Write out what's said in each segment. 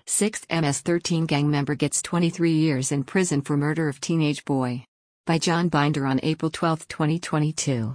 Sixth MS-13 gang member gets 23 years in prison for murder of teenage boy. By John Binder on April 12, 2022.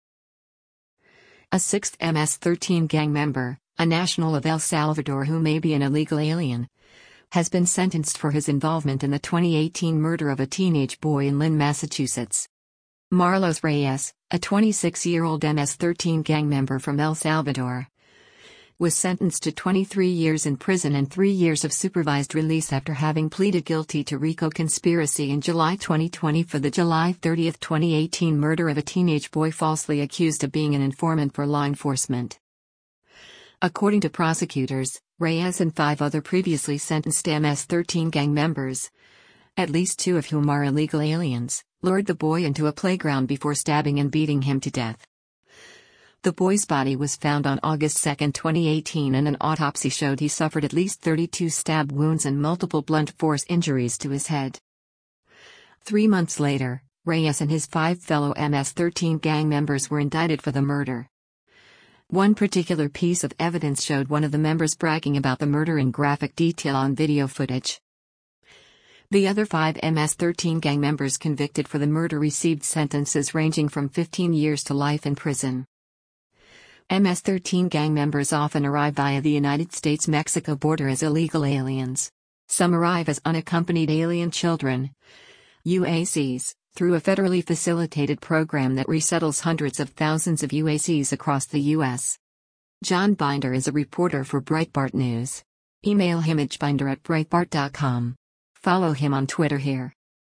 A sixth MS-13 gang member, a national of El Salvador who may be an illegal alien, has been sentenced for his involvement in the 2018 murder of a teenage boy in Lynn, Massachusetts. Marlos Reyes, a 26-year-old MS-13 gang member from El Salvador, was sentenced to 23 years in prison and 3 years of supervised release after having pleaded guilty to RICO conspiracy in July 2020 for the July 30, 2018 murder of a teenage boy falsely accused of being an informant for law enforcement. According to prosecutors, Reyes and 5 other previously sentenced MS-13 gang members, at least 2 of whom are illegal aliens, lured the boy into a playground before stabbing and beating him to death. The boy's body was found on August 2, 2018, and an autopsy showed he suffered at least 32 stab wounds and multiple blunt force injuries to his head. 3 months later, Reyes and his 5 fellow MS-13 gang members were indicted for the murder. One particular piece of evidence showed one of the members bragging about the murder in graphic detail on video footage. The other 5 MS-13 gang members convicted for the murder received sentences ranging from 15 years to life in prison. MS-13 gang members often arrive via the United States-Mexico border as illegal aliens. Some arrive as unaccompanied alien children, UACs, through a federally facilitated program that resettles hundreds of thousands of UACs across the U.S. John Binder is a reporter for Breitbart News. Email him at binder@breitbart.com. Follow him on Twitter here.